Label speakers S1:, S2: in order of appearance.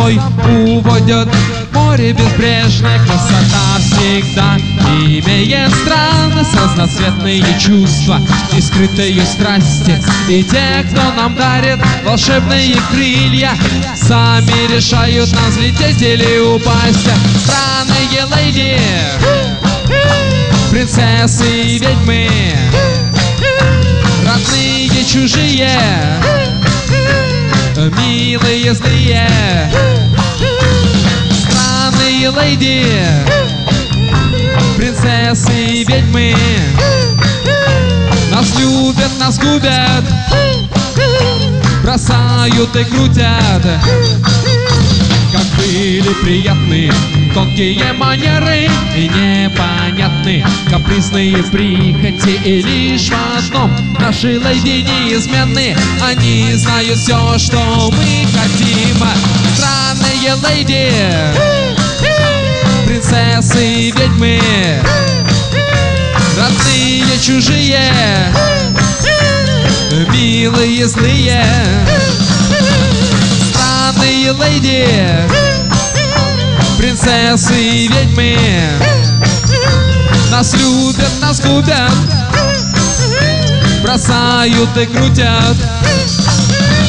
S1: собой уводят. Море безбрежное, красота всегда имеет странность, разноцветные чувства и скрытые страсти. И те, кто нам дарит волшебные крылья, сами решают, нам взлететь или упасть. Странные леди, принцессы и ведьмы, родные, чужие, милые, злые. Странные леди, принцессы и ведьмы, нас любят, нас губят, бросают и крутят. Как были приятны тонкие манеры и непонятны капризные прихоти. И лишь в одном наши леди неизменны, они знают все, что мы хотим. Странные леди, принцессы и ведьмы, родные, чужие, милые, злые. Странные леди, принцессы и ведьмы, нас любят, нас губят, бросают и крутят.